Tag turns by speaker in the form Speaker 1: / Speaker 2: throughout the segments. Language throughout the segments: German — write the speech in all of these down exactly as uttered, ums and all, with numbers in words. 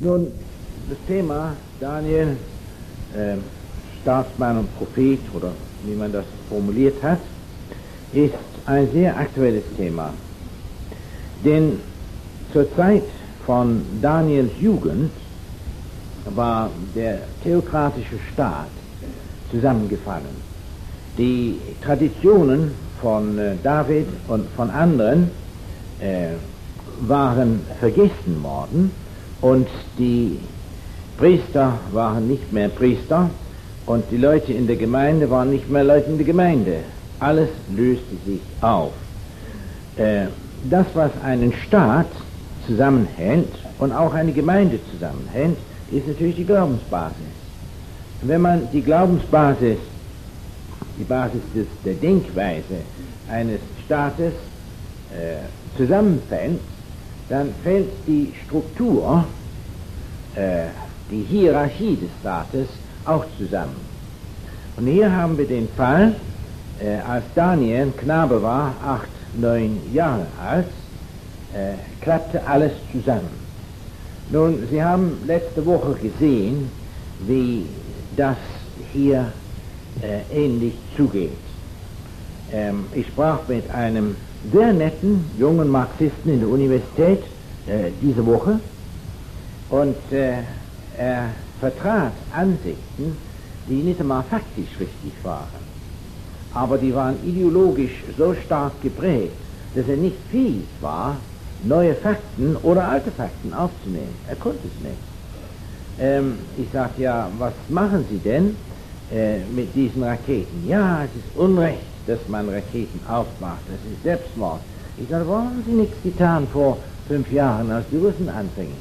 Speaker 1: Nun, das Thema Daniel, äh, Staatsmann und Prophet, oder wie man das formuliert hat, ist ein sehr aktuelles Thema. Denn zur Zeit von Daniels Jugend war der theokratische Staat zusammengefallen. Die Traditionen von äh, David und von anderen äh, waren vergessen worden und die Priester waren nicht mehr Priester und die Leute in der Gemeinde waren nicht mehr Leute in der Gemeinde. Alles löste sich auf. Äh, das, was einen Staat zusammenhält und auch eine Gemeinde zusammenhält, ist natürlich die Glaubensbasis. Und wenn man die Glaubensbasis, die Basis des, der Denkweise eines Staates äh, zusammenfällt, dann fällt die Struktur, äh, die Hierarchie des Staates auch zusammen. Und hier haben wir den Fall, äh, als Daniel Knabe war, acht, neun Jahre alt, äh, klappte alles zusammen. Nun, Sie haben letzte Woche gesehen, wie das hier äh, ähnlich zugeht. Ähm, ich sprach mit einem sehr netten jungen Marxisten in der Universität äh, diese Woche und äh, er vertrat Ansichten, die nicht einmal faktisch richtig waren, aber die waren ideologisch so stark geprägt, dass er nicht fähig war, neue Fakten oder alte Fakten aufzunehmen. Er konnte es nicht. Ähm, ich sagte, ja, was machen Sie denn äh, mit diesen Raketen? Ja, es ist Unrecht, dass man Raketen aufmacht. Das ist Selbstmord. Ich sagte, warum haben Sie nichts getan vor fünf Jahren, als die Russen anfingen?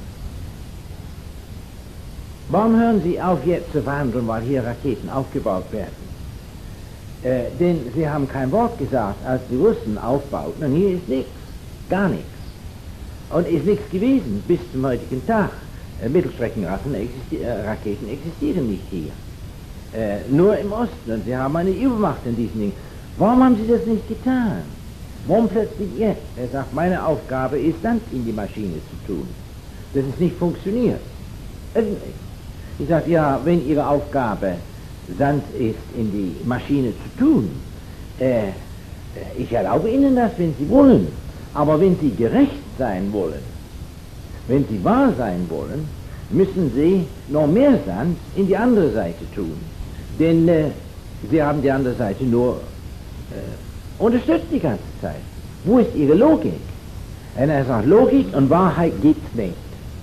Speaker 1: Warum hören Sie auf, jetzt zu verhandeln, weil hier Raketen aufgebaut werden? Äh, denn Sie haben kein Wort gesagt, als die Russen aufbauten, und hier ist nichts, gar nichts. Und ist nichts gewesen bis zum heutigen Tag. Äh, Mittelstreckenraketen existi äh, Raketen existieren nicht hier. Äh, nur im Osten. Und Sie haben eine Übermacht in diesen Dingen. Warum haben Sie das nicht getan? Warum plötzlich jetzt? Er sagt, meine Aufgabe ist, Sand in die Maschine zu tun. Dass es nicht funktioniert. Ich sage, ja, wenn Ihre Aufgabe Sand ist, in die Maschine zu tun, äh, ich erlaube Ihnen das, wenn Sie wollen. Aber wenn Sie gerecht sein wollen, wenn Sie wahr sein wollen, müssen Sie noch mehr Sand in die andere Seite tun. Denn äh, Sie haben die andere Seite nur äh, unterstützt die ganze Zeit. Wo ist Ihre Logik? Und er sagt, Logik und Wahrheit gibt's nicht.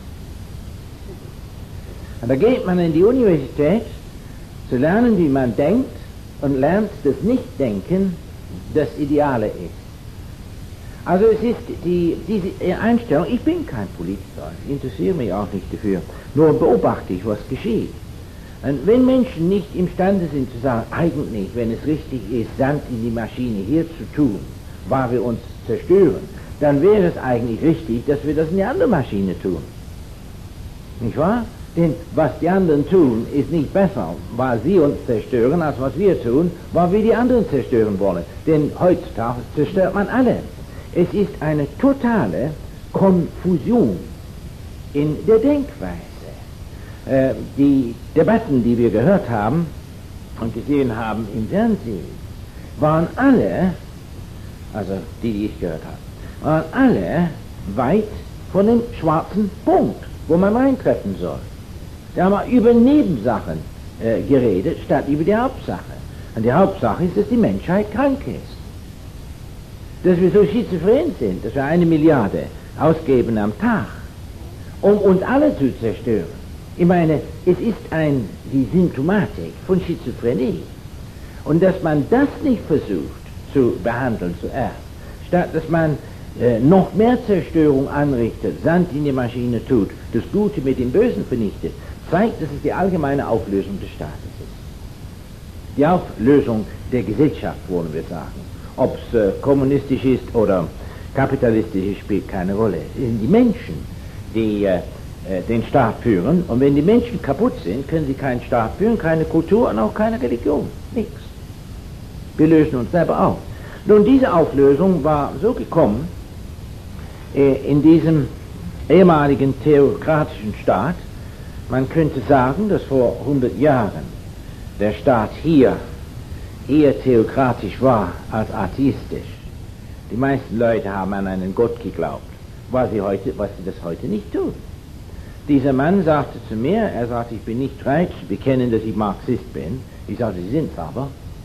Speaker 1: Und da geht man in die Universität, zu lernen, wie man denkt, und lernt das Nichtdenken, das Ideale ist. Also es ist die, diese Einstellung, ich bin kein Politiker, ich interessiere mich auch nicht dafür, nur beobachte ich, was geschieht. Und wenn Menschen nicht imstande sind zu sagen, eigentlich, wenn es richtig ist, Sand in die Maschine hier zu tun, weil wir uns zerstören, dann wäre es eigentlich richtig, dass wir das in die andere Maschine tun. Nicht wahr? Denn was die anderen tun, ist nicht besser, weil sie uns zerstören, als was wir tun, weil wir die anderen zerstören wollen. Denn heutzutage zerstört man alle. Es ist eine totale Konfusion in der Denkweise. Äh, die Debatten, die wir gehört haben und gesehen haben im Fernsehen, waren alle, also die, die ich gehört habe, waren alle weit von dem schwarzen Punkt, wo man reintreffen soll. Da haben wir über Nebensachen äh, geredet, statt über die Hauptsache. Und die Hauptsache ist, dass die Menschheit krank ist. Dass wir so schizophren sind, dass wir eine Milliarde ausgeben am Tag, um uns alle zu zerstören. Ich meine, es ist ein, die Symptomatik von Schizophrenie. Und dass man das nicht versucht zu behandeln zuerst, statt dass man äh, noch mehr Zerstörung anrichtet, Sand in die Maschine tut, das Gute mit dem Bösen vernichtet, zeigt, dass es die allgemeine Auflösung des Staates ist. Die Auflösung der Gesellschaft, wollen wir sagen. Ob es äh, kommunistisch ist oder kapitalistisch ist, spielt keine Rolle. Es sind die Menschen, die äh, äh, den Staat führen. Und wenn die Menschen kaputt sind, können sie keinen Staat führen, keine Kultur und auch keine Religion. Nichts. Wir lösen uns selber auf. Nun, diese Auflösung war so gekommen, äh, in diesem ehemaligen theokratischen Staat, Man könnte sagen, dass vor hundert Jahren der Staat hier eher theokratisch war als atheistisch. Die meisten Leute haben an einen Gott geglaubt, was sie, heute, was sie das heute nicht tun. Dieser Mann sagte zu mir, er sagte, ich bin nicht bereit zu bekennen, dass ich Marxist bin. Ich sagte, Sie sind es aber.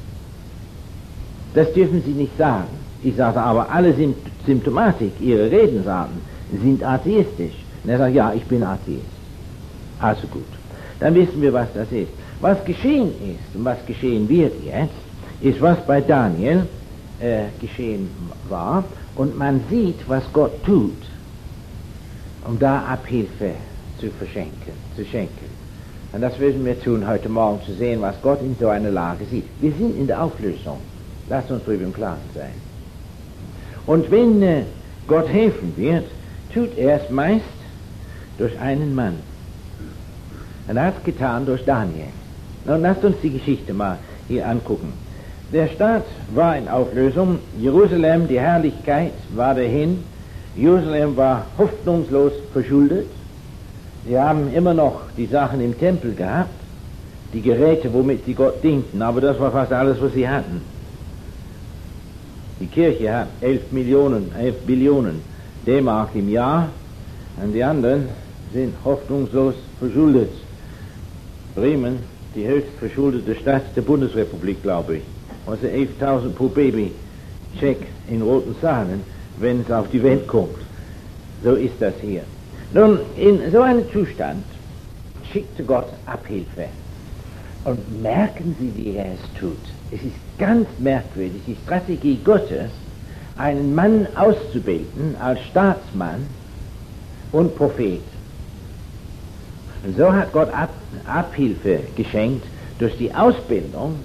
Speaker 1: Das dürfen Sie nicht sagen. Ich sagte, aber alle Symptomatik, Ihre Redensarten sind atheistisch. Und er sagt, ja, ich bin Atheist. Also gut, dann wissen wir, was das ist. Was geschehen ist und was geschehen wird jetzt, ist, was bei Daniel äh, geschehen war. Und man sieht, was Gott tut, um da Abhilfe zu verschenken, zu schenken. Und das werden wir tun heute Morgen, zu sehen, was Gott in so einer Lage sieht. Wir sind in der Auflösung. Lasst uns darüber im Klaren sein. Und wenn äh, Gott helfen wird, tut er es meist durch einen Mann. Und er hat es getan durch Daniel. Nun lasst uns die Geschichte mal hier angucken. Der Staat war in Auflösung. Jerusalem, die Herrlichkeit, war dahin. Jerusalem war hoffnungslos verschuldet. Sie haben immer noch die Sachen im Tempel gehabt, die Geräte, womit sie Gott dienten, aber das war fast alles, was sie hatten. Die Kirche hat elf Millionen, elf Billionen D-Mark im Jahr, und die anderen sind hoffnungslos verschuldet. Bremen, die höchst verschuldete Stadt der Bundesrepublik, glaube ich. Also elftausend pro Baby, Check in roten Zahlen, wenn es auf die Welt kommt. So ist das hier. Nun, in so einem Zustand schickte Gott Abhilfe. Und merken Sie, wie er es tut. Es ist ganz merkwürdig, die Strategie Gottes, einen Mann auszubilden als Staatsmann und Prophet. Und so hat Gott Ab Abhilfe geschenkt durch die Ausbildung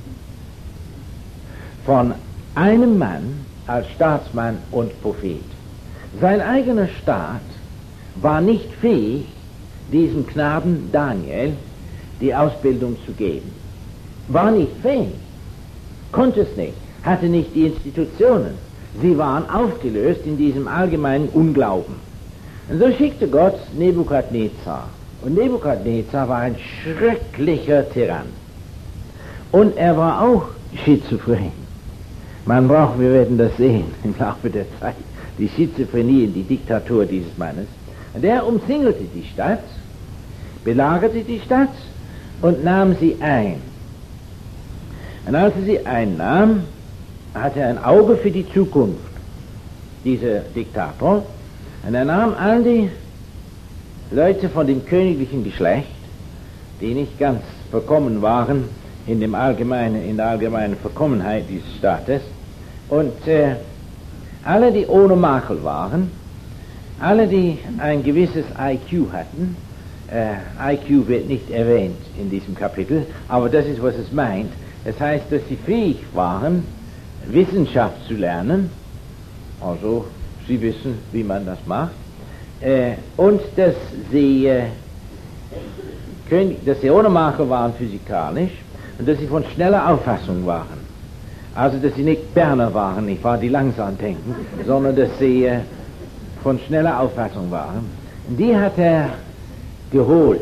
Speaker 1: von einem Mann als Staatsmann und Prophet. Sein eigener Staat war nicht fähig, diesem Knaben Daniel die Ausbildung zu geben. War nicht fähig, konnte es nicht, hatte nicht die Institutionen. Sie waren aufgelöst in diesem allgemeinen Unglauben. Und so schickte Gott Nebukadnezar. Und Nebukadnezar war ein schrecklicher Tyrann. Und er war auch schizophren. Man braucht, wir werden das sehen im Laufe der Zeit, die Schizophrenie und die Diktatur dieses Mannes. Und er umzingelte die Stadt, belagerte die Stadt und nahm sie ein. Und als er sie einnahm, hatte er ein Auge für die Zukunft, dieser Diktator. Und er nahm all die Leute von dem königlichen Geschlecht, die nicht ganz verkommen waren in, dem allgemeinen, in der allgemeinen Verkommenheit dieses Staates, und äh, alle, die ohne Makel waren, alle, die ein gewisses I Q hatten. äh, I Q wird nicht erwähnt in diesem Kapitel, aber das ist, was es meint. Das heißt, dass sie fähig waren, Wissenschaft zu lernen, also sie wissen, wie man das macht, äh, und dass sie, äh, können, dass sie ohne Makel waren physikalisch und dass sie von schneller Auffassung waren. Also, dass sie nicht Berner waren, nicht wahr, die langsam denken, sondern dass sie äh, von schneller Auffassung waren. Und die hat er geholt.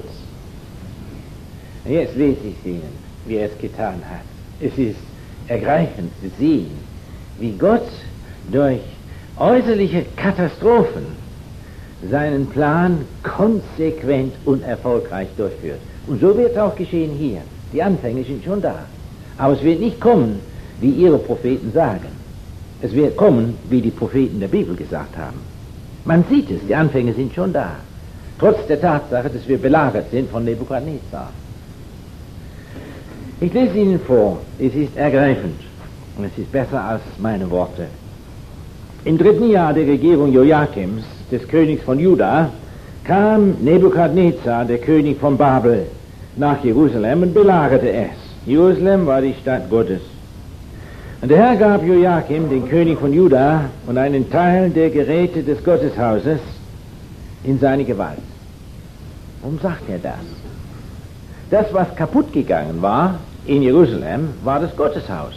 Speaker 1: Und jetzt lese ich Ihnen, wie er es getan hat. Es ist ergreifend zu sehen, wie Gott durch äußerliche Katastrophen seinen Plan konsequent und erfolgreich durchführt. Und so wird es auch geschehen hier. Die Anfänge sind schon da. Aber es wird nicht kommen, wie ihre Propheten sagen. Es wird kommen, wie die Propheten der Bibel gesagt haben. Man sieht es, die Anfänge sind schon da. Trotz der Tatsache, dass wir belagert sind von Nebukadnezar. Ich lese Ihnen vor, es ist ergreifend und es ist besser als meine Worte. Im dritten Jahr der Regierung Joachims, des Königs von Juda, kam Nebukadnezar, der König von Babel, nach Jerusalem und belagerte es. Jerusalem war die Stadt Gottes. Und der Herr gab Joachim, den König von Juda, und einen Teil der Geräte des Gotteshauses in seine Gewalt. Warum sagt er das? Das, was kaputt gegangen war in Jerusalem, war das Gotteshaus.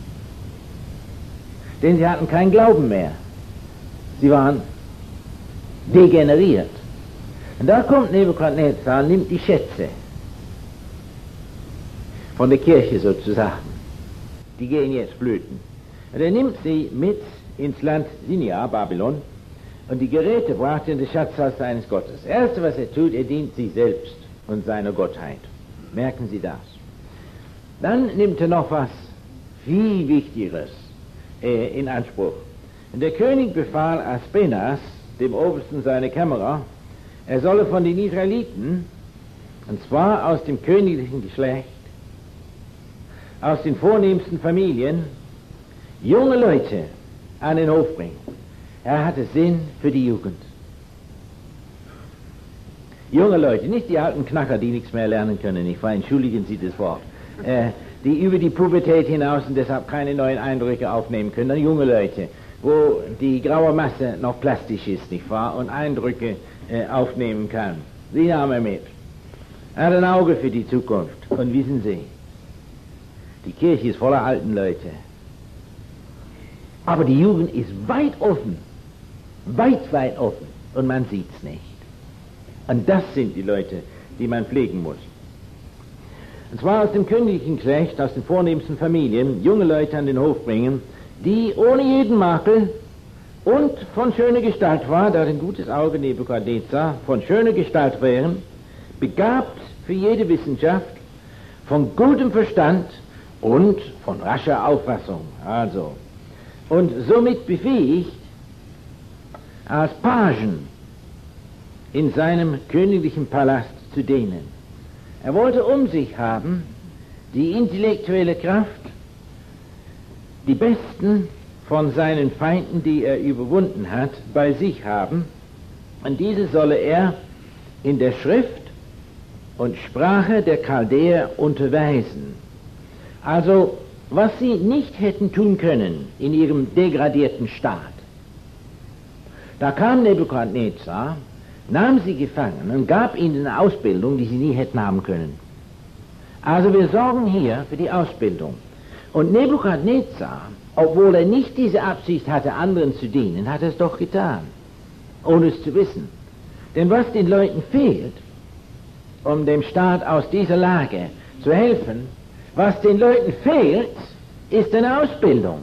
Speaker 1: Denn sie hatten keinen Glauben mehr. Sie waren degeneriert. Und da kommt Nebukadnezar und nimmt die Schätze von der Kirche sozusagen. Die gehen jetzt flöten. Und er nimmt sie mit ins Land Sinia, Babylon, und die Geräte brachte in das Schatzhaus seines Gottes. Das Erste, was er tut, er dient sich selbst und seiner Gottheit. Merken Sie das. Dann nimmt er noch was viel Wichtigeres äh, in Anspruch. Und der König befahl Aspenas, dem Obersten seiner Kämmerer, er solle von den Israeliten, und zwar aus dem königlichen Geschlecht, aus den vornehmsten Familien, junge Leute an den Hof bringen. Er hatte Sinn für die Jugend. Junge Leute, nicht die alten Knacker, die nichts mehr lernen können, nicht wahr? Entschuldigen Sie das Wort. Äh, die über die Pubertät hinaus und deshalb keine neuen Eindrücke aufnehmen können. Dann junge Leute, wo die graue Masse noch plastisch ist, nicht wahr? Und Eindrücke äh, aufnehmen kann. Sie nahm er mit. Er hat ein Auge für die Zukunft. Und wissen Sie, die Kirche ist voller alten Leute. Aber die Jugend ist weit offen. Weit, weit offen. Und man sieht's nicht. Und das sind die Leute, die man pflegen muss. Und zwar aus dem königlichen Geschlecht, aus den vornehmsten Familien, junge Leute an den Hof bringen, die ohne jeden Makel und von schöner Gestalt war, da hat ein gutes Auge Nebukadnezar, von schöner Gestalt wären, begabt für jede Wissenschaft, von gutem Verstand und von rascher Auffassung. Also, und somit befähigt, als Pagen in seinem königlichen Palast zu dienen. Er wollte um sich haben die intellektuelle Kraft, die Besten von seinen Feinden, die er überwunden hat, bei sich haben, und diese solle er in der Schrift und Sprache der Chaldäer unterweisen. Also, was sie nicht hätten tun können in ihrem degradierten Staat. Da kam Nebukadnezar, nahm sie gefangen und gab ihnen eine Ausbildung, die sie nie hätten haben können. Also wir sorgen hier für die Ausbildung. Und Nebukadnezar, obwohl er nicht diese Absicht hatte, anderen zu dienen, hat es doch getan, ohne es zu wissen. Denn was den Leuten fehlt, um dem Staat aus dieser Lage zu helfen, was den Leuten fehlt, ist eine Ausbildung.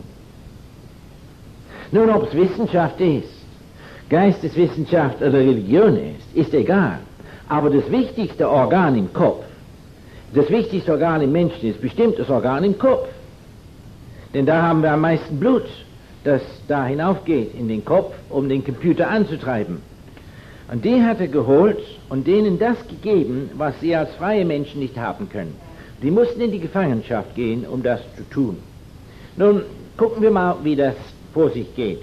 Speaker 1: Nun, ob es Wissenschaft ist, Geisteswissenschaft oder Religion ist, ist egal. Aber das wichtigste Organ im Kopf, das wichtigste Organ im Menschen ist bestimmt das Organ im Kopf. Denn da haben wir am meisten Blut, das da hinaufgeht in den Kopf, um den Computer anzutreiben. Und die hat er geholt und denen das gegeben, was sie als freie Menschen nicht haben können. Die mussten in die Gefangenschaft gehen, um das zu tun. Nun, gucken wir mal, wie das vor sich geht.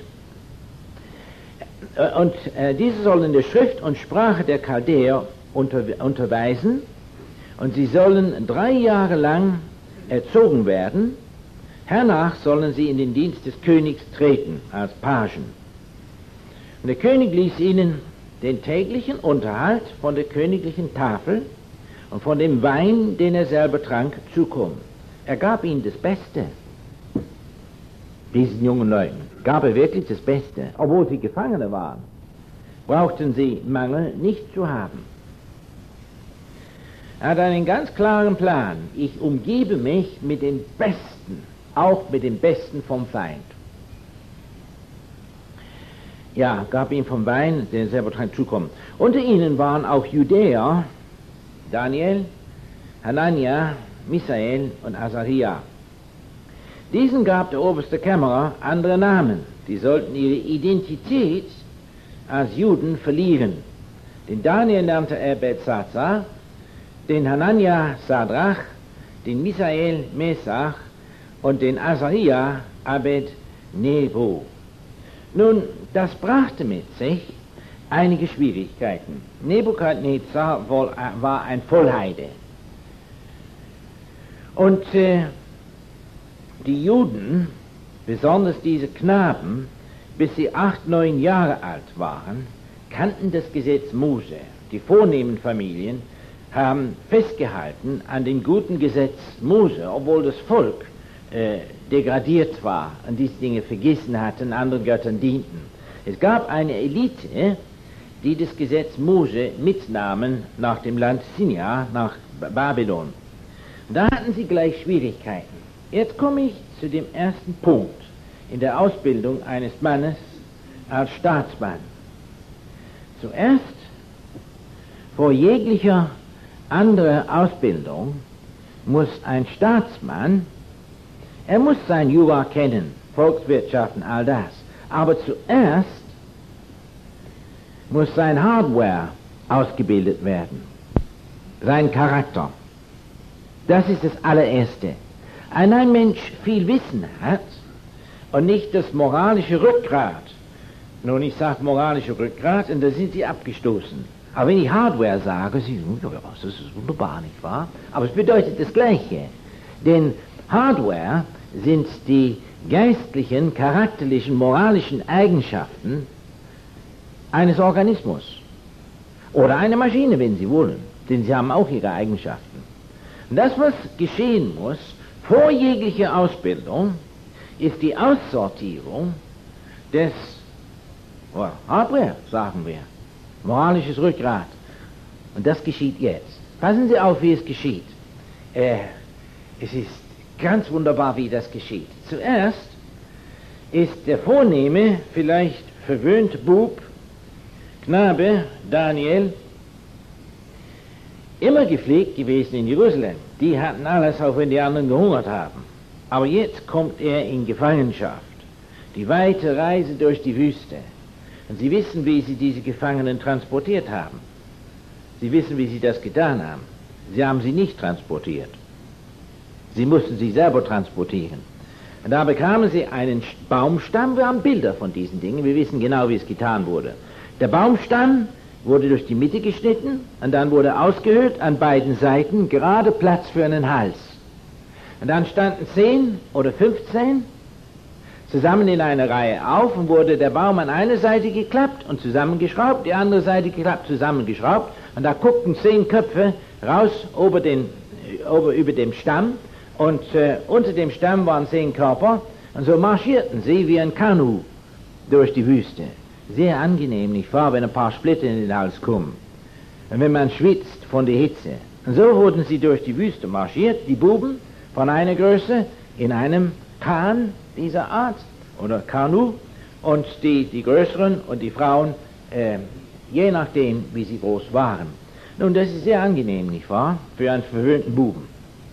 Speaker 1: Und äh, diese sollen in der Schrift und Sprache der Chaldäer unter, unterweisen, und sie sollen drei Jahre lang erzogen werden. Hernach sollen sie in den Dienst des Königs treten, als Pagen. Und der König ließ ihnen den täglichen Unterhalt von der königlichen Tafel und von dem Wein, den er selber trank, zukommen. Er gab ihnen das Beste. Diesen jungen Leuten gab er wirklich das Beste. Obwohl sie Gefangene waren, brauchten sie Mangel nicht zu haben. Er hat einen ganz klaren Plan. Ich umgebe mich mit den Besten, auch mit den Besten vom Feind. Ja, gab ihm vom Wein, den er selber trank, zukommen. Unter ihnen waren auch Judäer, Daniel, Hanania, Misael und Azaria. Diesen gab der oberste Kämmerer andere Namen. Die sollten ihre Identität als Juden verlieren. Den Daniel nannte er Belzazar, den Hanania Sadrach, den Misael Mesach und den Azaria Abed-Nebo. Nun, das brachte mit sich einige Schwierigkeiten. Nebukadnezar war ein Vollheide. Und äh, die Juden, besonders diese Knaben, bis sie acht, neun Jahre alt waren, kannten das Gesetz Mose. Die vornehmen Familien haben festgehalten an dem guten Gesetz Mose, obwohl das Volk äh, degradiert war und diese Dinge vergessen hatten, anderen Göttern dienten. Es gab eine Elite, die das Gesetz Mose mitnahmen nach dem Land Sinjar, nach Babylon. Da hatten sie gleich Schwierigkeiten. Jetzt komme ich zu dem ersten Punkt in der Ausbildung eines Mannes als Staatsmann. Zuerst, vor jeglicher anderer Ausbildung, muss ein Staatsmann, er muss sein Jura kennen, Volkswirtschaften, all das, aber zuerst muss sein Hardware ausgebildet werden, sein Charakter. Das ist das allererste. Wenn ein Mensch viel Wissen hat und nicht das moralische Rückgrat, nun, ich sage moralische Rückgrat, und da sind sie abgestoßen. Aber wenn ich Hardware sage, sie sagen, ja, das ist wunderbar, nicht wahr? Aber es bedeutet das Gleiche. Denn Hardware sind die geistlichen, charakterlichen, moralischen Eigenschaften eines Organismus. Oder einer Maschine, wenn Sie wollen. Denn sie haben auch ihre Eigenschaften. Und das, was geschehen muss, vor jeglicher Ausbildung, ist die Aussortierung des oh, Hardware, sagen wir. Moralisches Rückgrat. Und das geschieht jetzt. Passen Sie auf, wie es geschieht. Äh, es ist ganz wunderbar, wie das geschieht. Zuerst ist der vornehme, vielleicht verwöhnte Bub, Knabe, Daniel, immer gepflegt gewesen in Jerusalem. Die hatten alles, auch wenn die anderen gehungert haben. Aber jetzt kommt er in Gefangenschaft. Die weite Reise durch die Wüste. Und Sie wissen, wie Sie diese Gefangenen transportiert haben. Sie wissen, wie Sie das getan haben. Sie haben sie nicht transportiert. Sie mussten sie selber transportieren. Und da bekamen sie einen Baumstamm. Wir haben Bilder von diesen Dingen. Wir wissen genau, wie es getan wurde. Der Baumstamm wurde durch die Mitte geschnitten und dann wurde ausgehöhlt an beiden Seiten, gerade Platz für einen Hals. Und dann standen zehn oder fünfzehn zusammen in einer Reihe auf und wurde der Baum an eine Seite geklappt und zusammengeschraubt, die andere Seite geklappt, zusammengeschraubt und da guckten zehn Köpfe raus über, den, über, über dem Stamm und äh, unter dem Stamm waren zehn Körper und so marschierten sie wie ein Kanu durch die Wüste. Sehr angenehm, nicht wahr, wenn ein paar Splitter in den Hals kommen und wenn man schwitzt von der Hitze. Und so wurden sie durch die Wüste marschiert, die Buben von einer Größe in einem Kahn dieser Art oder Kanu und die, die Größeren und die Frauen äh, je nachdem, wie sie groß waren. Nun, das ist sehr angenehm, nicht wahr, für einen verwöhnten Buben.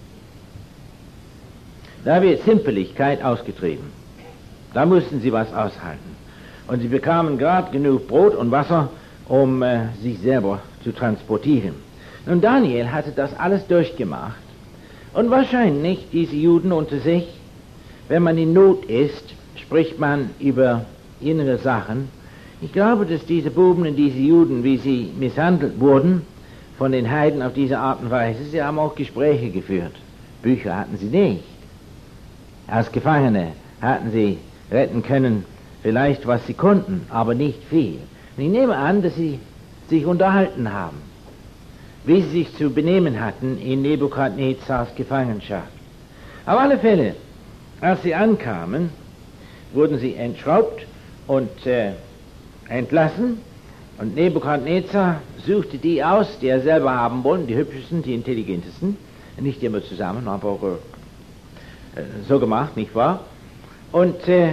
Speaker 1: Da wird Zimperlichkeit ausgetrieben. Da mussten sie was aushalten. Und sie bekamen gerade genug Brot und Wasser, um äh, sich selber zu transportieren. Nun, Daniel hatte das alles durchgemacht. Und wahrscheinlich diese Juden unter sich, wenn man in Not ist, spricht man über innere Sachen. Ich glaube, dass diese Buben und diese Juden, wie sie misshandelt wurden von den Heiden auf diese Art und Weise, sie haben auch Gespräche geführt. Bücher hatten sie nicht. Als Gefangene hatten sie retten können, vielleicht was sie konnten, aber nicht viel. Und ich nehme an, dass sie sich unterhalten haben, wie sie sich zu benehmen hatten in Nebukadnezars Gefangenschaft. Auf alle Fälle, als sie ankamen, wurden sie entschraubt und äh, entlassen. Und Nebukadnezar suchte die aus, die er selber haben wollte, die hübschesten, die intelligentesten. Nicht immer zusammen, aber auch äh, so gemacht, nicht wahr? Und äh,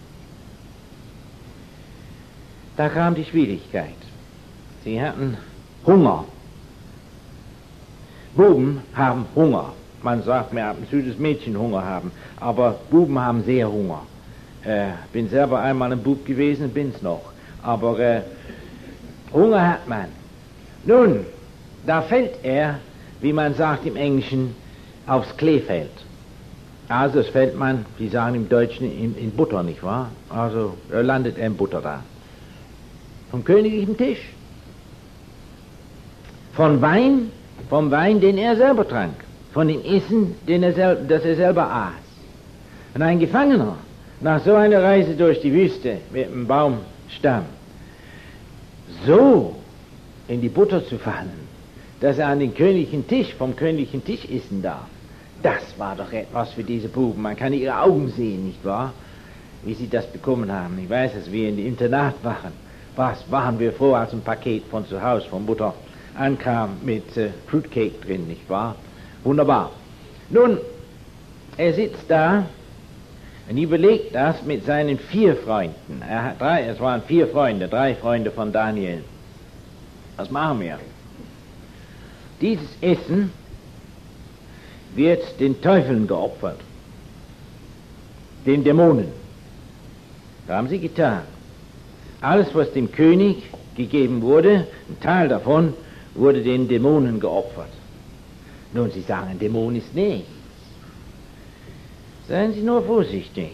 Speaker 1: da kam die Schwierigkeit. Sie hatten Hunger. Buben haben Hunger. Man sagt mir ab und zu, dass Mädchen Hunger haben, aber Buben haben sehr Hunger. Äh, bin selber einmal ein Bub gewesen, bin's noch. Aber äh, Hunger hat man. Nun, da fällt er, wie man sagt im Englischen, aufs Kleefeld. Also es fällt man, die sagen im Deutschen, in, in Butter, nicht wahr? Also er landet er in Butter da. Vom königlichen Tisch. Von Wein, vom Wein, den er selber trank. Von dem Essen, den er sel- das er selber aß. Und ein Gefangener, nach so einer Reise durch die Wüste mit einem Baumstamm, so in die Butter zu fallen, dass er an den königlichen Tisch, vom königlichen Tisch essen darf, das war doch etwas für diese Buben. Man kann ihre Augen sehen, nicht wahr? Wie sie das bekommen haben. Ich weiß, dass wir in dem Internat waren. Was waren wir froh, als ein Paket von zu Hause, von Mutter, ankam mit äh, Fruitcake drin, nicht wahr? Wunderbar. Nun, er sitzt da und überlegt das mit seinen vier Freunden. Er hat drei, es waren vier Freunde, drei Freunde von Daniel. Was machen wir? Dieses Essen wird den Teufeln geopfert, den Dämonen. Das haben sie getan. Alles, was dem König gegeben wurde, ein Teil davon, wurde den Dämonen geopfert. Nun, Sie sagen, ein Dämon ist nichts. Seien Sie nur vorsichtig.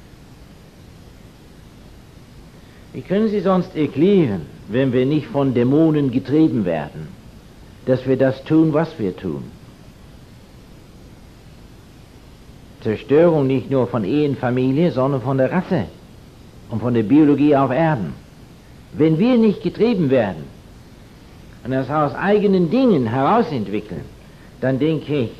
Speaker 1: Wie können Sie sonst erklären, wenn wir nicht von Dämonen getrieben werden, dass wir das tun, was wir tun? Zerstörung nicht nur von Ehe und Familie, sondern von der Rasse und von der Biologie auf Erden. Wenn wir nicht getrieben werden und das aus eigenen Dingen herausentwickeln, dann denke ich,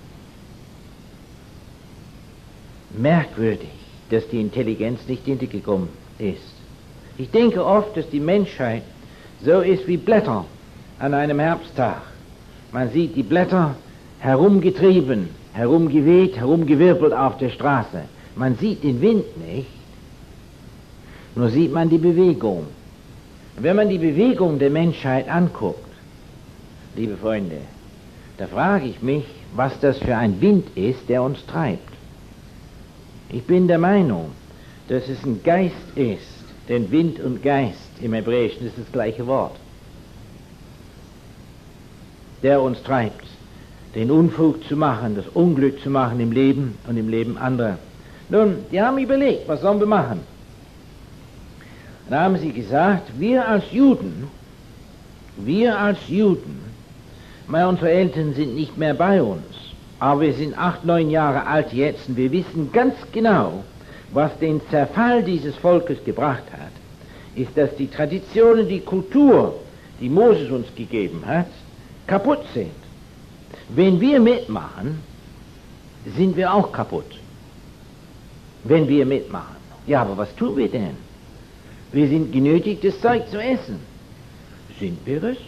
Speaker 1: merkwürdig, dass die Intelligenz nicht hintergekommen ist. Ich denke oft, dass die Menschheit so ist wie Blätter an einem Herbsttag. Man sieht die Blätter herumgetrieben, herumgeweht, herumgewirbelt auf der Straße. Man sieht den Wind nicht, nur sieht man die Bewegung. Und wenn man die Bewegung der Menschheit anguckt, liebe Freunde, da frage ich mich, was das für ein Wind ist, der uns treibt. Ich bin der Meinung, dass es ein Geist ist, denn Wind und Geist im Hebräischen ist das gleiche Wort, der uns treibt, den Unfug zu machen, das Unglück zu machen im Leben und im Leben anderer. Nun, die haben überlegt, was sollen wir machen? Dann haben sie gesagt, wir als Juden, wir als Juden, weil unsere Eltern sind nicht mehr bei uns, aber wir sind acht, neun Jahre alt jetzt und wir wissen ganz genau, was den Zerfall dieses Volkes gebracht hat, ist, dass die Traditionen, die Kultur, die Moses uns gegeben hat, kaputt sind. Wenn wir mitmachen, sind wir auch kaputt. Wenn wir mitmachen. Ja, aber was tun wir denn? Wir sind genötigt, das Zeug zu essen. Sind wir es?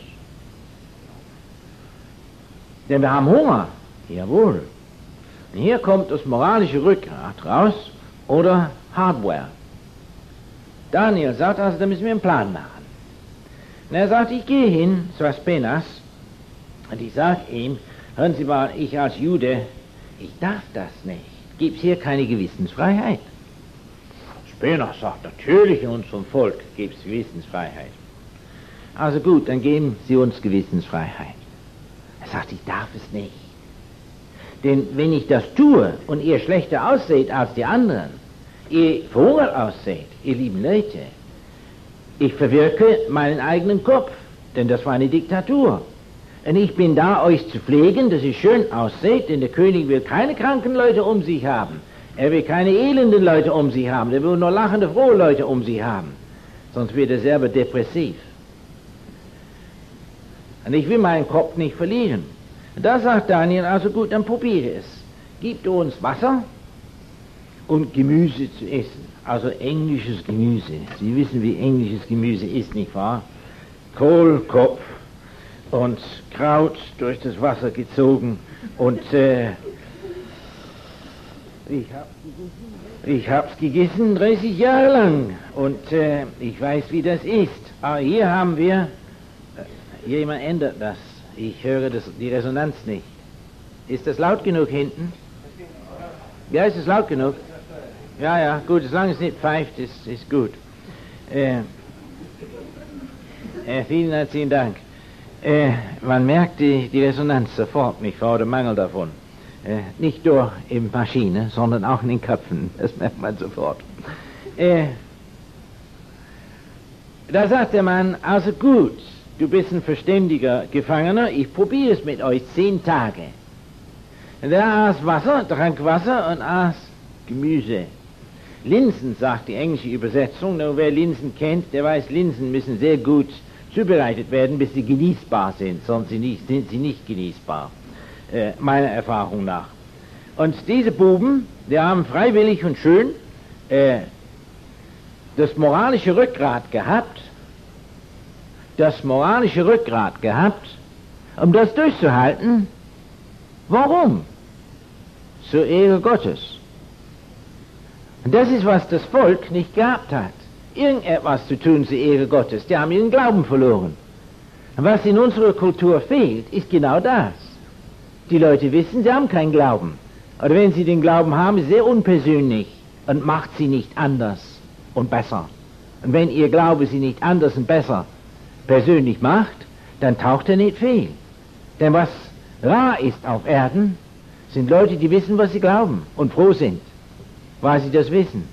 Speaker 1: Denn wir haben Hunger. Jawohl. Und hier kommt das moralische Rückgrat raus oder Hardware. Daniel sagt also, da müssen wir einen Plan machen. Und er sagt, ich gehe hin zu Aspenas und ich sage ihm, hören Sie mal, ich als Jude, ich darf das nicht. Gibt es hier keine Gewissensfreiheit? Aspenas sagt, natürlich in unserem Volk gibt es Gewissensfreiheit. Also gut, dann geben Sie uns Gewissensfreiheit. Er sagt, ich darf es nicht. Denn wenn ich das tue und ihr schlechter ausseht als die anderen, ihr verhungert ausseht, ihr lieben Leute, ich verwirke meinen eigenen Kopf, denn das war eine Diktatur. Und ich bin da, euch zu pflegen, dass ihr schön ausseht, denn der König will keine kranken Leute um sich haben. Er will keine elenden Leute um sich haben, er will nur lachende, frohe Leute um sich haben. Sonst wird er selber depressiv. Und ich will meinen Kopf nicht verlieren. Da sagt Daniel, also gut, dann probiere es. Gibt uns Wasser und Gemüse zu essen. Also englisches Gemüse. Sie wissen, wie englisches Gemüse ist, nicht wahr? Kohlkopf und Kraut durch das Wasser gezogen. Und äh, ich habe ich hab's gegessen dreißig Jahre lang. Und äh, ich weiß, wie das ist. Aber hier haben wir, äh, jemand ändert das. Ich höre das, die Resonanz nicht. Ist das laut genug hinten? Ja, ist es laut genug? Ja, ja, gut, solange es nicht pfeift, ist, ist gut. Äh, äh, vielen herzlichen Dank. Äh, man merkt die, die Resonanz sofort, nicht wahr, der Mangel davon. Äh, nicht nur in Maschine, sondern auch in den Köpfen, das merkt man sofort. Äh, da sagt der Mann, also gut, du bist ein verständiger Gefangener, ich probiere es mit euch zehn Tage. Und er aß Wasser, trank Wasser und aß Gemüse. Linsen, sagt die englische Übersetzung, nur wer Linsen kennt, der weiß, Linsen müssen sehr gut zubereitet werden, bis sie genießbar sind, sonst sind sie nicht, sind sie nicht genießbar, äh, meiner Erfahrung nach. Und diese Buben, die haben freiwillig und schön äh, das moralische Rückgrat gehabt, das moralische Rückgrat gehabt, um das durchzuhalten. Warum? Zur Ehre Gottes. Und das ist, was das Volk nicht gehabt hat. Irgendetwas zu tun zur Ehre Gottes. Die haben ihren Glauben verloren. Und was in unserer Kultur fehlt, ist genau das. Die Leute wissen, sie haben keinen Glauben. Oder wenn sie den Glauben haben, ist sehr unpersönlich und macht sie nicht anders und besser. Und wenn ihr Glaube sie nicht anders und besser persönlich macht, dann taucht er nicht fehl. Denn was rar ist auf Erden, sind Leute, die wissen, was sie glauben und froh sind, weil sie das wissen.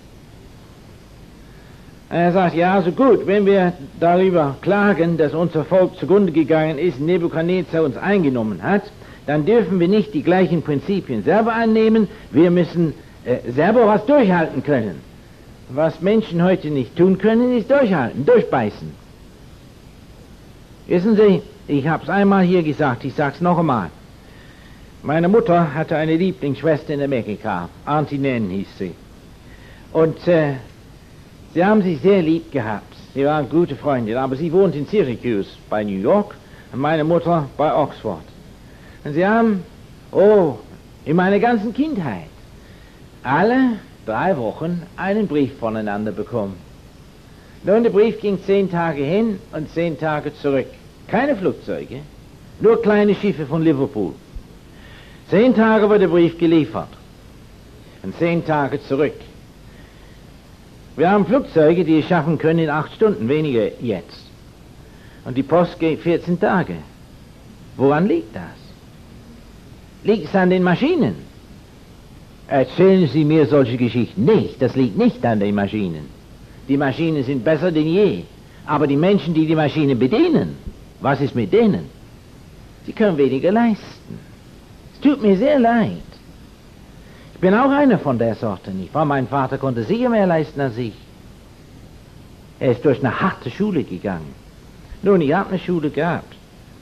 Speaker 1: Er sagt, ja, also gut, wenn wir darüber klagen, dass unser Volk zugrunde gegangen ist, Nebukadnezar uns eingenommen hat, dann dürfen wir nicht die gleichen Prinzipien selber annehmen, wir müssen äh, selber was durchhalten können. Was Menschen heute nicht tun können, ist durchhalten, durchbeißen. Wissen Sie, ich habe es einmal hier gesagt, ich sage es noch einmal. Meine Mutter hatte eine Lieblingsschwester in Amerika, Auntie Nan hieß sie. Und äh, sie haben sich sehr lieb gehabt. Sie waren gute Freundin, aber sie wohnt in Syracuse bei New York und meine Mutter bei Oxford. Und sie haben, oh, in meiner ganzen Kindheit, alle drei Wochen einen Brief voneinander bekommen. Nun, der Brief ging zehn Tage hin und zehn Tage zurück. Keine Flugzeuge, nur kleine Schiffe von Liverpool. Zehn Tage wird der Brief geliefert und zehn Tage zurück. Wir haben Flugzeuge, die es schaffen können in acht Stunden, weniger jetzt. Und die Post geht vierzehn Tage. Woran liegt das? Liegt es an den Maschinen? Erzählen Sie mir solche Geschichten nicht. Das liegt nicht an den Maschinen. Die Maschinen sind besser denn je. Aber die Menschen, die die Maschine bedienen, was ist mit denen? Sie können weniger leisten. Es tut mir sehr leid. Ich bin auch einer von der Sorte, nicht wahr? Mein Vater konnte sicher mehr leisten als ich. Er ist durch eine harte Schule gegangen. Nun, ich habe eine Schule gehabt.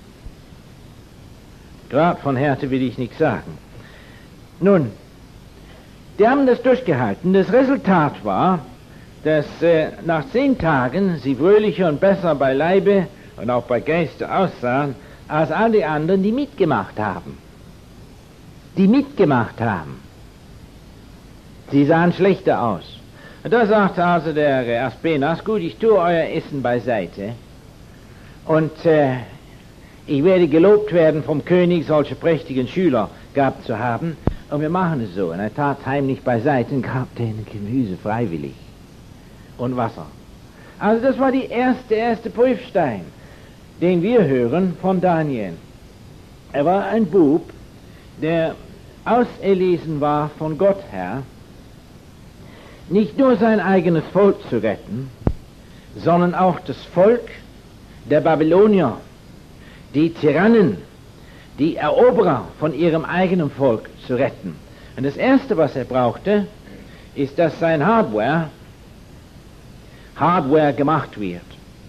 Speaker 1: Grad von Härte will ich nicht sagen. Nun, die haben das durchgehalten. Das Resultat war, dass äh, nach zehn Tagen sie fröhlicher und besser bei Leibe und auch bei Geiste aussahen, als all die anderen, die mitgemacht haben. Die mitgemacht haben. Sie sahen schlechter aus. Und da sagte also der äh, Aspenas, gut, ich tue euer Essen beiseite und äh, ich werde gelobt werden vom König, solche prächtigen Schüler gehabt zu haben. Und wir machen es so. Und er tat heimlich beiseite und gab denen Gemüse freiwillig. Und Wasser. Also das war die erste, erste Prüfstein, den wir hören von Daniel. Er war ein Bub, der auserlesen war von Gott her, nicht nur sein eigenes Volk zu retten, sondern auch das Volk der Babylonier, die Tyrannen, die Eroberer von ihrem eigenen Volk zu retten. Und das Erste, was er brauchte, ist, dass sein Hardware, Hardware gemacht wird.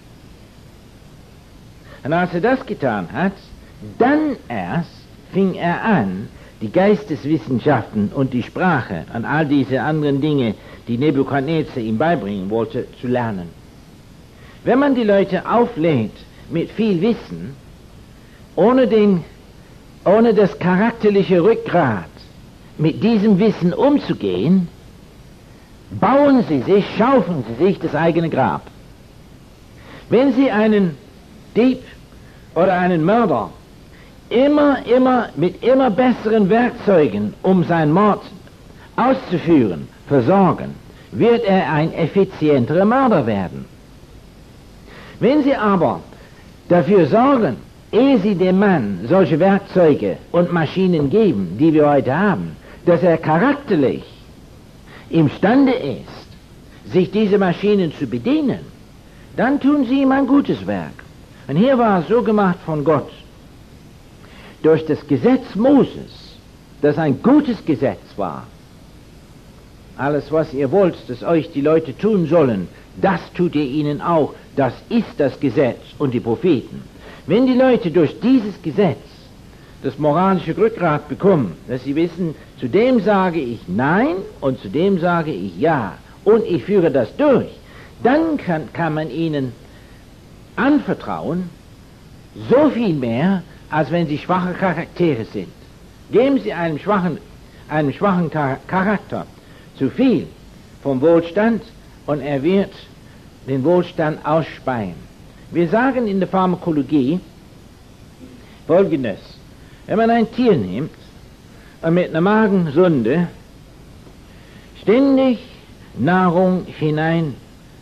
Speaker 1: Und als er das getan hat, dann erst fing er an, die Geisteswissenschaften und die Sprache und all diese anderen Dinge, die Nebukadnezar ihm beibringen wollte, zu lernen. Wenn man die Leute auflädt mit viel Wissen, ohne, den, ohne das charakterliche Rückgrat mit diesem Wissen umzugehen, bauen sie sich, schaufeln sie sich das eigene Grab. Wenn sie einen Dieb oder einen Mörder immer, immer mit immer besseren Werkzeugen, um seinen Mord auszuführen, versorgen, wird er ein effizienterer Mörder werden. Wenn sie aber dafür sorgen, ehe sie dem Mann solche Werkzeuge und Maschinen geben, die wir heute haben, dass er charakterlich imstande ist, sich diese Maschinen zu bedienen, dann tun sie ihm ein gutes Werk. Und hier war es so gemacht von Gott, durch das Gesetz Moses, das ein gutes Gesetz war. Alles, was ihr wollt, dass euch die Leute tun sollen, das tut ihr ihnen auch. Das ist das Gesetz und die Propheten. Wenn die Leute durch dieses Gesetz das moralische Rückgrat bekommen, dass sie wissen, zu dem sage ich Nein und zu dem sage ich Ja und ich führe das durch, dann kann, kann man ihnen anvertrauen, so viel mehr, als wenn sie schwache Charaktere sind. Geben Sie einem schwachen, einem schwachen Charakter zu viel vom Wohlstand und er wird den Wohlstand ausspeien. Wir sagen in der Pharmakologie Folgendes: Wenn man ein Tier nimmt und mit einer Magensonde ständig Nahrung hineinspeist,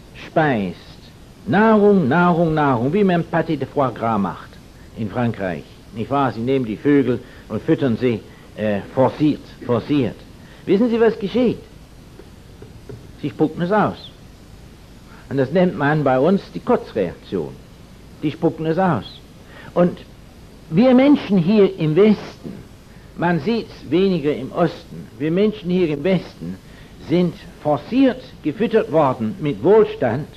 Speaker 1: Nahrung, Nahrung, Nahrung, wie man Pâté de Foie Gras macht in Frankreich. Nicht wahr? Sie nehmen die Vögel und füttern sie äh, forciert, forciert. Wissen Sie, was geschieht? Sie spucken es aus. Und das nennt man bei uns die Kotzreaktion. Die spucken es aus. Und wir Menschen hier im Westen, man sieht es weniger im Osten, wir Menschen hier im Westen sind forciert gefüttert worden mit Wohlstand,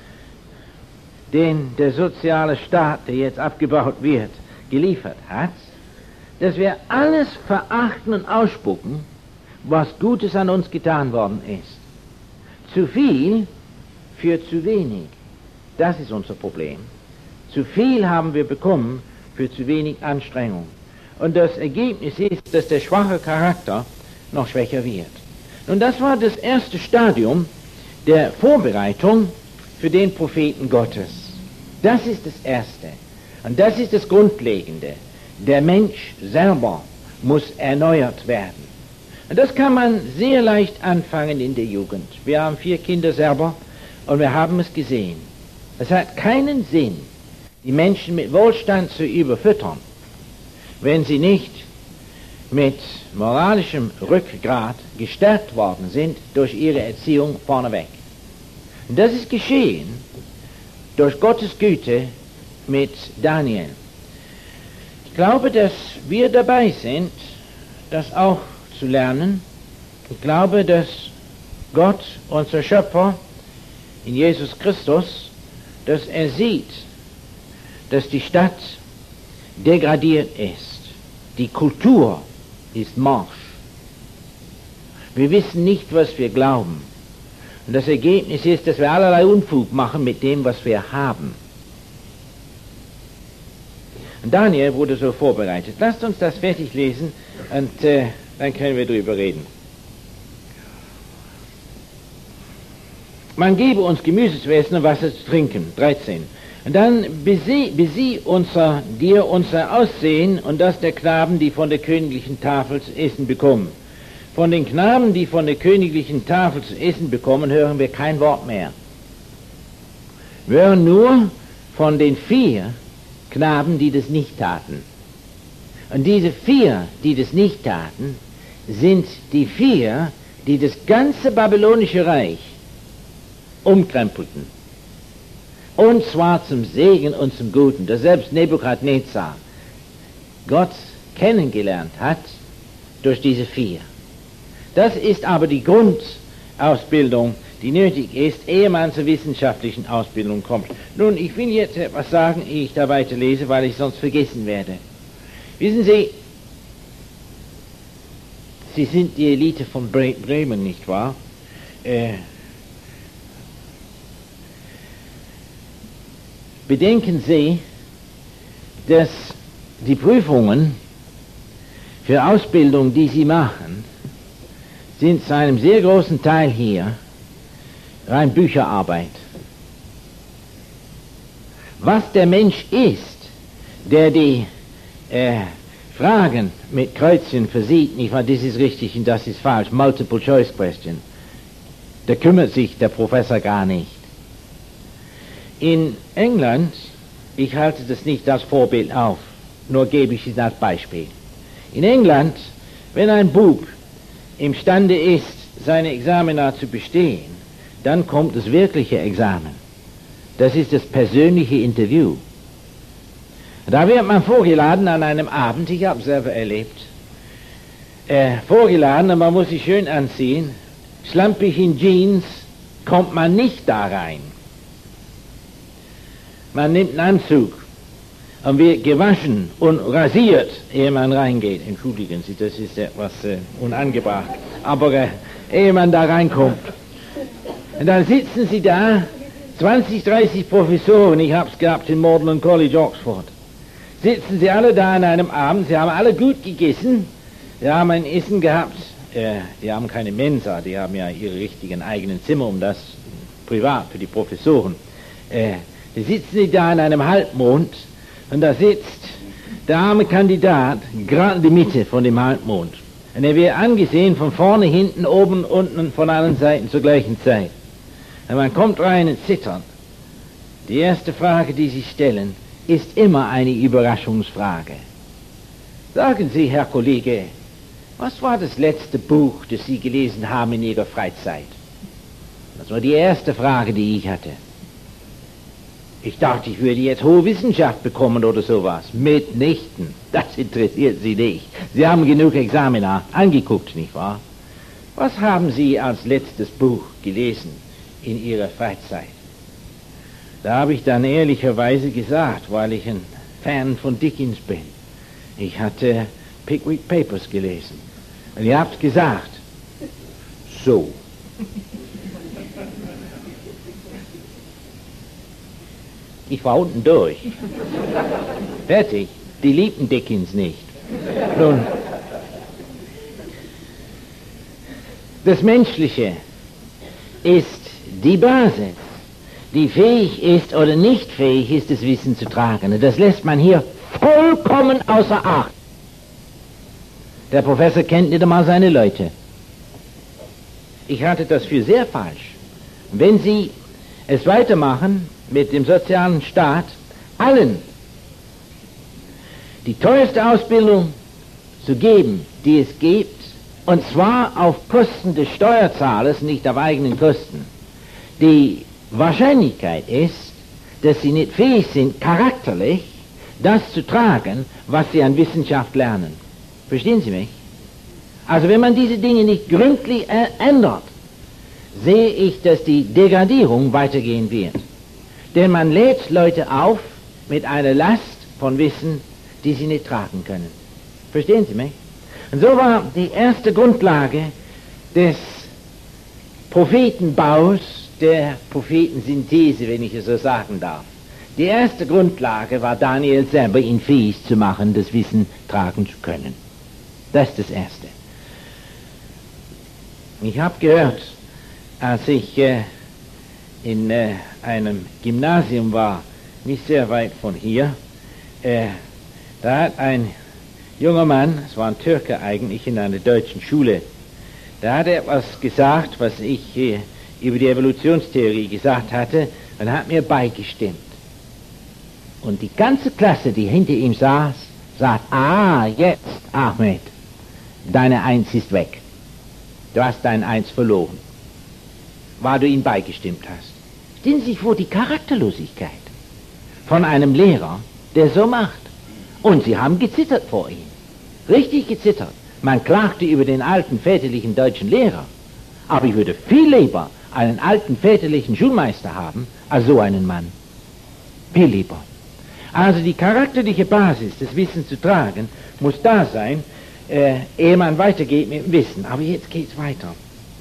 Speaker 1: den der soziale Staat, der jetzt abgebaut wird, geliefert hat, dass wir alles verachten und ausspucken, was Gutes an uns getan worden ist. Zu viel für zu wenig. Das ist unser Problem. Zu viel haben wir bekommen für zu wenig Anstrengung. Und das Ergebnis ist, dass der schwache Charakter noch schwächer wird. Und das war das erste Stadium der Vorbereitung für den Propheten Gottes. Das ist das Erste. Und das ist das Grundlegende. Der Mensch selber muss erneuert werden. Und das kann man sehr leicht anfangen in der Jugend. Wir haben vier Kinder selber und wir haben es gesehen. Es hat keinen Sinn, die Menschen mit Wohlstand zu überfüttern, wenn sie nicht mit moralischem Rückgrat gestärkt worden sind durch ihre Erziehung vorneweg. Und das ist geschehen durch Gottes Güte mit Daniel. Ich glaube, dass wir dabei sind, das auch zu lernen. Ich glaube, dass Gott, unser Schöpfer, in Jesus Christus, dass er sieht, dass die Stadt degradiert ist. Die Kultur ist morsch. Wir wissen nicht, was wir glauben. Und das Ergebnis ist, dass wir allerlei Unfug machen mit dem, was wir haben. Und Daniel wurde so vorbereitet. Lasst uns das fertig lesen und äh, dann können wir darüber reden. Man gebe uns Gemüse zu essen und Wasser zu trinken. dreizehn. Und dann besieh, besieh unser, dir unser Aussehen und das der Knaben, die von der königlichen Tafel zu essen bekommen. Von den Knaben, die von der königlichen Tafel zu essen bekommen, hören wir kein Wort mehr. Wir hören nur von den vier Knaben, die das nicht taten. Und diese vier, die das nicht taten, sind die vier, die das ganze babylonische Reich umkrempelten. Und zwar zum Segen und zum Guten, dass selbst Nebukadnezar Gott kennengelernt hat durch diese vier. Das ist aber die Grundausbildung, die nötig ist, ehe man zur wissenschaftlichen Ausbildung kommt. Nun, ich will jetzt etwas sagen, ehe ich da weiterlese, weil ich sonst vergessen werde. Wissen Sie, Sie sind die Elite von Bre- Bremen, nicht wahr? Äh, bedenken Sie, dass die Prüfungen für Ausbildung, die Sie machen, sind zu einem sehr großen Teil hier rein Bücherarbeit. Was der Mensch ist, der die äh, Fragen mit Kreuzchen versieht, nicht wahr, das ist richtig und das ist falsch, Multiple Choice Question, da kümmert sich der Professor gar nicht. In England, ich halte das nicht als Vorbild auf, nur gebe ich es als Beispiel. In England, wenn ein Bub imstande ist, seine Examina zu bestehen, dann kommt das wirkliche Examen. Das ist das persönliche Interview. Da wird man vorgeladen an einem Abend, ich habe es selber erlebt, äh, vorgeladen und man muss sich schön anziehen, schlampig in Jeans kommt man nicht da rein. Man nimmt einen Anzug und wird gewaschen und rasiert, ehe man reingeht. Entschuldigen Sie, das ist etwas äh, unangebracht. Aber äh, ehe man da reinkommt. Und dann sitzen Sie da zwanzig, dreißig Professoren, ich hab's gehabt in Magdalen College, Oxford, sitzen sie alle da an einem Abend, sie haben alle gut gegessen, sie haben ein Essen gehabt, äh, die haben keine Mensa, die haben ja ihre richtigen eigenen Zimmer, um das privat für die Professoren. Äh, da sitzen sie da an einem Halbmond und da sitzt der arme Kandidat gerade in der Mitte von dem Halbmond. Und er wird angesehen von vorne, hinten, oben, unten und von allen Seiten zur gleichen Zeit. Und man kommt rein und zittert. Die erste Frage, die Sie stellen, ist immer eine Überraschungsfrage. Sagen Sie, Herr Kollege, was war das letzte Buch, das Sie gelesen haben in Ihrer Freizeit? Das war die erste Frage, die ich hatte. Ich dachte, ich würde jetzt hohe Wissenschaft bekommen oder sowas. Mitnichten. Das interessiert Sie nicht. Sie haben genug Examina angeguckt, nicht wahr? Was haben Sie als letztes Buch gelesen in Ihrer Freizeit? Da habe ich dann ehrlicherweise gesagt, weil ich ein Fan von Dickens bin. Ich hatte Pickwick Papers gelesen. Und ihr habt gesagt, so. Ich war unten durch. Fertig. Die liebten Dickens nicht. Nun, das Menschliche ist die Basis, die fähig ist oder nicht fähig ist, das Wissen zu tragen. Und das lässt man hier vollkommen außer Acht. Der Professor kennt nicht einmal seine Leute. Ich halte das für sehr falsch. Wenn Sie es weitermachen mit dem sozialen Staat, allen die teuerste Ausbildung zu geben, die es gibt, und zwar auf Kosten des Steuerzahlers, nicht auf eigenen Kosten. Die Wahrscheinlichkeit ist, dass sie nicht fähig sind, charakterlich das zu tragen, was sie an Wissenschaft lernen. Verstehen Sie mich? Also wenn man diese Dinge nicht gründlich äh, ändert, sehe ich, dass die Degradierung weitergehen wird. Denn man lädt Leute auf mit einer Last von Wissen, die sie nicht tragen können. Verstehen Sie mich? Und so war die erste Grundlage des Prophetenbaus, der Prophetensynthese, wenn ich es so sagen darf. Die erste Grundlage war Daniel selber, ihn fähig zu machen, das Wissen tragen zu können. Das ist das Erste. Ich habe gehört, als ich äh, in äh, einem Gymnasium war, nicht sehr weit von hier, äh, da hat ein junger Mann, es war ein Türke eigentlich, in einer deutschen Schule, da hat er etwas gesagt, was ich äh, über die Evolutionstheorie gesagt hatte, und hat mir beigestimmt. Und die ganze Klasse, die hinter ihm saß, sagt, ah, jetzt, Ahmed, deine Eins ist weg. Du hast dein Eins verloren, weil du ihm beigestimmt hast. Stellen Sie sich vor, die Charakterlosigkeit von einem Lehrer, der so macht. Und sie haben gezittert vor ihm. Richtig gezittert. Man klagte über den alten väterlichen deutschen Lehrer. Aber ich würde viel lieber einen alten väterlichen Schulmeister haben, als so einen Mann. Viel lieber. Also die charakterliche Basis des Wissens zu tragen, muss da sein, äh, ehe man weitergeht mit dem Wissen. Aber jetzt geht's weiter.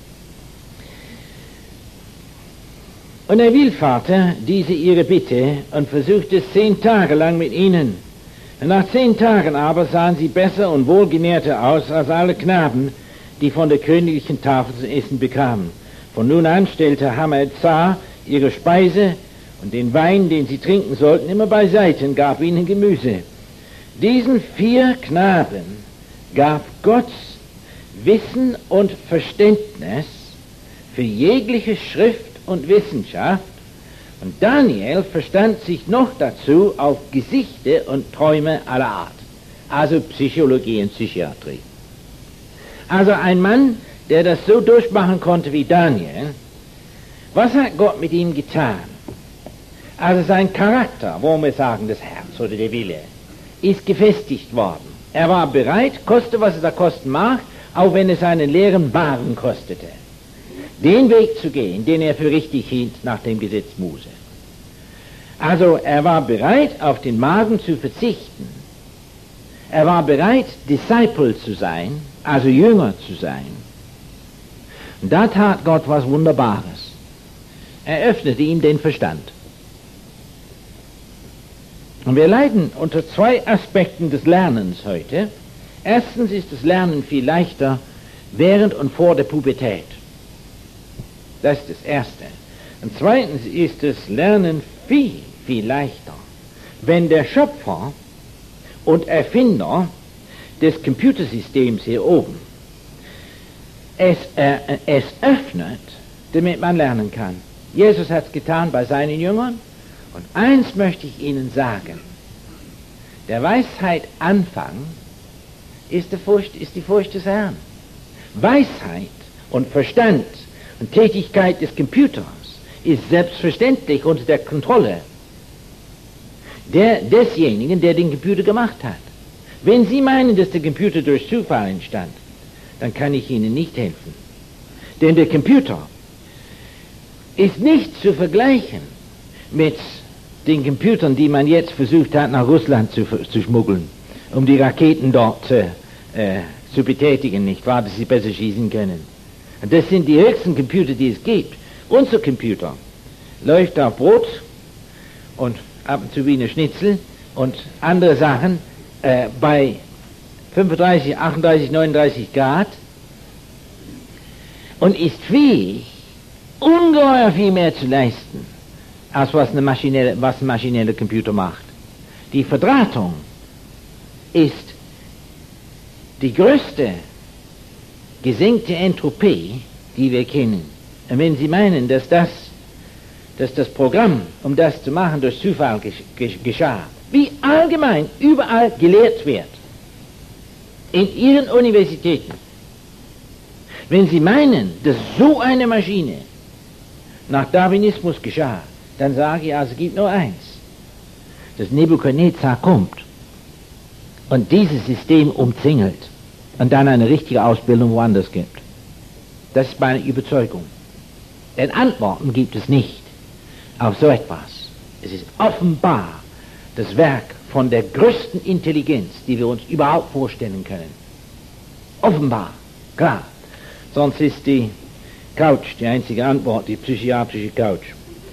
Speaker 1: Und er willfahrte diese ihre Bitte und versuchte es zehn Tage lang mit ihnen. Und nach zehn Tagen aber sahen sie besser und wohlgenährter aus als alle Knaben, die von der königlichen Tafel zu essen bekamen. Von nun an stellte Hamed Zar ihre Speise und den Wein, den sie trinken sollten, immer beiseite und gab ihnen Gemüse. Diesen vier Knaben gab Gott Wissen und Verständnis für jegliche Schrift und Wissenschaft, und Daniel verstand sich noch dazu auf Gesichte und Träume aller Art, also Psychologie und Psychiatrie. Also ein Mann, der das so durchmachen konnte wie Daniel, was hat Gott mit ihm getan? Also sein Charakter, wollen wir sagen, das Herz oder der Wille, ist gefestigt worden. Er war bereit, koste was es da kosten mag, auch wenn es einen leeren Magen kostete, den Weg zu gehen, den er für richtig hielt nach dem Gesetz Mose. Also er war bereit, auf den Magen zu verzichten. Er war bereit, Disciple zu sein, also Jünger zu sein. Und da tat Gott was Wunderbares. eröffnete ihm den Verstand. Und wir leiden unter zwei Aspekten des Lernens heute. Erstens ist das Lernen viel leichter während und vor der Pubertät. Das ist das Erste. Und zweitens ist das Lernen viel, viel leichter, wenn der Schöpfer und Erfinder des Computersystems hier oben es, äh, es öffnet, damit man lernen kann. Jesus hat es getan bei seinen Jüngern. Und eins möchte ich Ihnen sagen: Der Weisheit Anfang ist die Furcht, ist die Furcht des Herrn. Weisheit und Verstand und Tätigkeit des Computers ist selbstverständlich unter der Kontrolle der, desjenigen, der den Computer gemacht hat. Wenn Sie meinen, dass der Computer durch Zufall entstand, dann kann ich Ihnen nicht helfen. Denn der Computer ist nicht zu vergleichen mit den Computern, die man jetzt versucht hat, nach Russland zu, zu schmuggeln, um die Raketen dort äh, äh, zu betätigen, nicht wahr, dass sie besser schießen können. Und das sind die höchsten Computer, die es gibt. Unser Computer läuft auf Brot und ab und zu Wiener Schnitzel und andere Sachen äh, bei fünfunddreißig, achtunddreißig, neununddreißig Grad und ist fähig, ungeheuer viel mehr zu leisten, als was, eine maschinelle, was ein maschineller Computer macht. Die Verdrahtung ist die größte gesenkte Entropie, die wir kennen. Und wenn Sie meinen, dass das, dass das Programm, um das zu machen, durch Zufall geschah, wie allgemein überall gelehrt wird, in Ihren Universitäten, wenn Sie meinen, dass so eine Maschine nach Darwinismus geschah, dann sage ich, also es gibt nur eins, dass Nebukadnezar kommt und dieses System umzingelt und dann eine richtige Ausbildung woanders gibt. Das ist meine Überzeugung. Denn Antworten gibt es nicht auf so etwas. Es ist offenbar das Werk von der größten Intelligenz, die wir uns überhaupt vorstellen können. Offenbar, klar. Sonst ist die Couch die einzige Antwort, die psychiatrische Couch.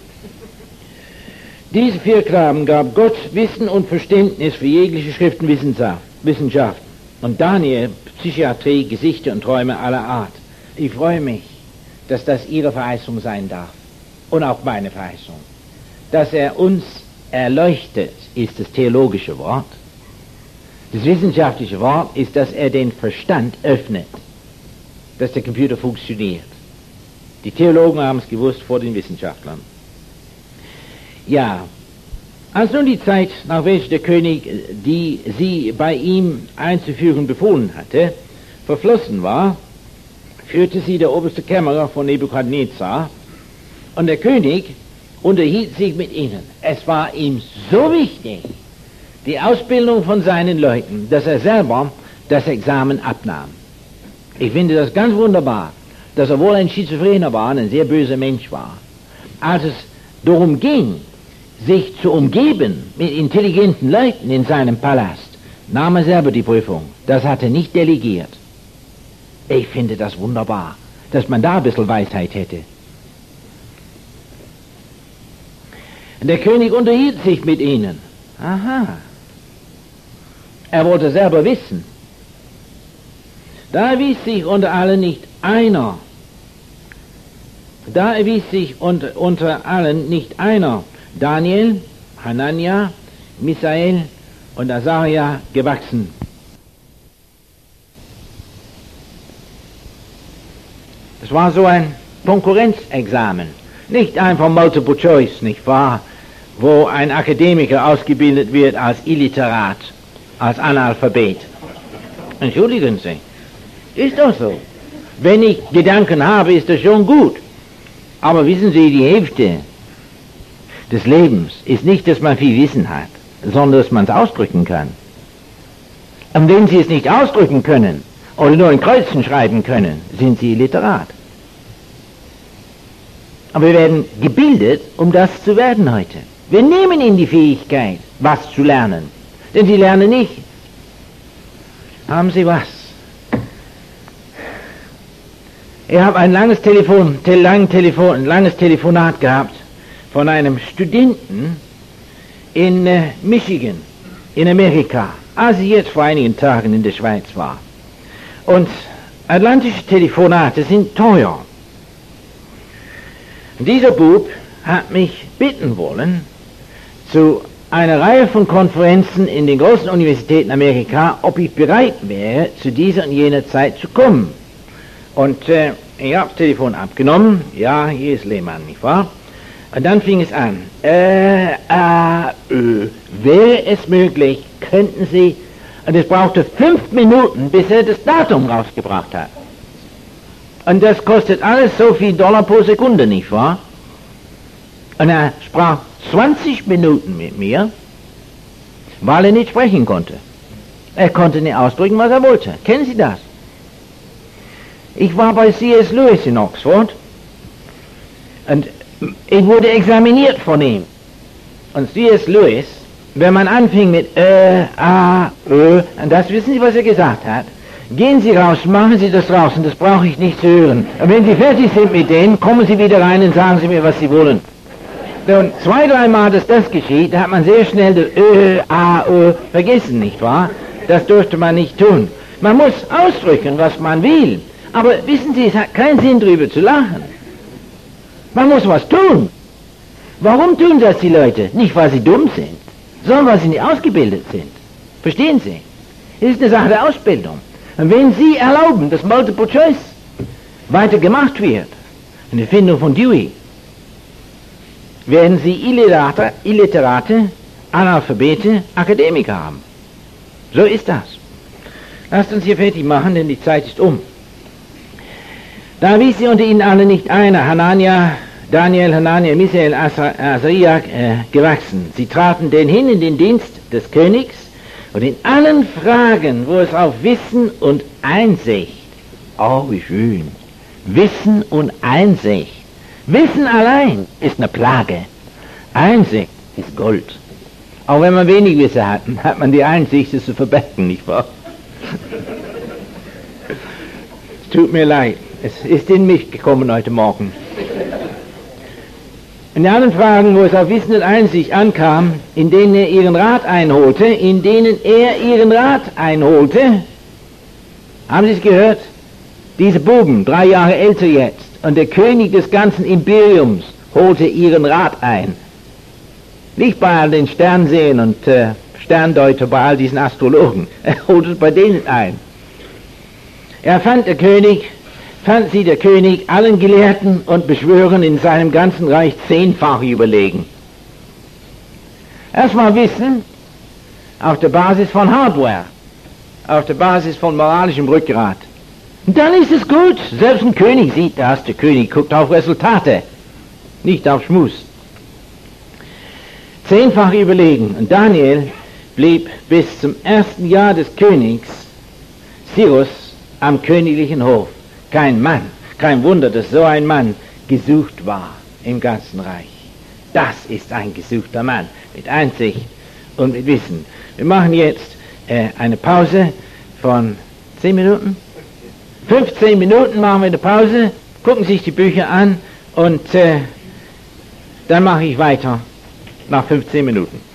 Speaker 1: Diese vier Knaben gab Gott Wissen und Verständnis für jegliche Schriftenwissenschaft. Und Daniel Psychiatrie, Gesichter und Träume aller Art. Ich freue mich, dass das Ihre Verheißung sein darf. Und auch meine Verheißung. Dass er uns erleuchtet, ist das theologische Wort. Das wissenschaftliche Wort ist, dass er den Verstand öffnet, dass der Computer funktioniert. Die Theologen haben es gewusst vor den Wissenschaftlern. Ja, als nun die Zeit, nach welcher der König, die sie bei ihm einzuführen befohlen hatte, verflossen war, führte sie der oberste Kämmerer von Nebukadnezar, und der König unterhielt sich mit ihnen. Es war ihm so wichtig, die Ausbildung von seinen Leuten, dass er selber das Examen abnahm. Ich finde das ganz wunderbar, dass er wohl ein Schizophrener war, ein sehr böser Mensch war. Als es darum ging, sich zu umgeben mit intelligenten Leuten in seinem Palast, nahm er selber die Prüfung. Das hat er nicht delegiert. Ich finde das wunderbar, dass man da ein bisschen Weisheit hätte. Der König unterhielt sich mit ihnen. Aha. Er wollte selber wissen. Da erwies sich unter allen nicht einer. Da erwies sich unter, unter allen nicht einer. Daniel, Hanania, Misael und Azaria gewachsen. Das war so ein Konkurrenzexamen. Nicht einfach Multiple Choice, nicht wahr? Wo ein Akademiker ausgebildet wird als Illiterat, als Analphabet. Entschuldigen Sie, ist doch so. Wenn ich Gedanken habe, ist das schon gut. Aber wissen Sie, die Hälfte des Lebens ist nicht, dass man viel Wissen hat, sondern dass man es ausdrücken kann. Und wenn Sie es nicht ausdrücken können oder nur in Kreuzen schreiben können, sind Sie Literat. Aber wir werden gebildet, um das zu werden heute. Wir nehmen Ihnen die Fähigkeit, was zu lernen. Denn Sie lernen nicht. Haben Sie was? Ich habe ein langes Telefon, te lang Telefon, ein langes Telefonat gehabt von einem Studenten in äh, Michigan, in Amerika, als ich jetzt vor einigen Tagen in der Schweiz war. Und atlantische Telefonate sind teuer. Und dieser Bub hat mich bitten wollen, zu einer Reihe von Konferenzen in den großen Universitäten Amerika, ob ich bereit wäre, zu dieser und jener Zeit zu kommen. Und äh, ich habe das Telefon abgenommen. Ja, hier ist Lehmann, nicht wahr? Und dann fing es an. Äh, äh, äh, wäre es möglich, könnten Sie... Und es brauchte fünf Minuten, bis er das Datum rausgebracht hat. Und das kostet alles so viel Dollar pro Sekunde, nicht wahr? Und er sprach zwanzig Minuten mit mir, weil er nicht sprechen konnte. Er konnte nicht ausdrücken, was er wollte. Kennen Sie das? Ich war bei C S Lewis in Oxford und ich wurde examiniert von ihm. Und C S Lewis, wenn man anfing mit äh, a, ö, und das wissen Sie, was er gesagt hat? Gehen Sie raus, machen Sie das draußen, das brauche ich nicht zu hören. Und wenn Sie fertig sind mit denen, kommen Sie wieder rein und sagen Sie mir, was Sie wollen. Und zwei, dreimal, dass das geschieht, da hat man sehr schnell das Ö, A, Ö vergessen, nicht wahr? Das durfte man nicht tun. Man muss ausdrücken, was man will. Aber wissen Sie, es hat keinen Sinn, drüber zu lachen. Man muss was tun. Warum tun das die Leute? Nicht, weil sie dumm sind, sondern weil sie nicht ausgebildet sind. Verstehen Sie? Es ist eine Sache der Ausbildung. Und wenn Sie erlauben, dass Multiple Choice weiter gemacht wird, eine Erfindung von Dewey, werden Sie Illiterate, Illiterate, Analphabete, Akademiker haben. So ist das. Lasst uns hier fertig machen, denn die Zeit ist um. Da wies sie unter ihnen alle nicht einer, Hanania, Daniel, Hanania, Misael, Asaria, äh, gewachsen. Sie traten denn hin in den Dienst des Königs und in allen Fragen, wo es auf Wissen und Einsicht, oh wie schön, Wissen und Einsicht. Wissen allein ist eine Plage. Einsicht ist Gold. Auch wenn man wenig Wissen hat, hat man die Einsicht, es zu verbergen, nicht wahr? Es tut mir leid. Es ist in mich gekommen heute Morgen. In allen Fragen, wo es auf Wissen und Einsicht ankam, in denen er ihren Rat einholte, in denen er ihren Rat einholte, haben Sie es gehört? Diese Buben, drei Jahre älter jetzt, und der König des ganzen Imperiums holte ihren Rat ein. Nicht bei all den Sternsehern und äh, Sterndeuter, bei all diesen Astrologen. Er holte es bei denen ein. Er fand der König, fand sie der König allen Gelehrten und Beschwörern in seinem ganzen Reich zehnfach überlegen. Erstmal Wissen auf der Basis von Hardware, auf der Basis von moralischem Rückgrat. Und dann ist es gut, selbst ein König sieht das, der König guckt auf Resultate, nicht auf Schmus. Zehnfach überlegen, und Daniel blieb bis zum ersten Jahr des Königs Cyrus am königlichen Hof. Kein Mann, kein Wunder, dass so ein Mann gesucht war im ganzen Reich. Das ist ein gesuchter Mann, mit Einsicht und mit Wissen. Wir machen jetzt äh, eine Pause von zehn Minuten. fünfzehn Minuten machen wir eine Pause, gucken sich die Bücher an und äh, dann mache ich weiter nach fünfzehn Minuten.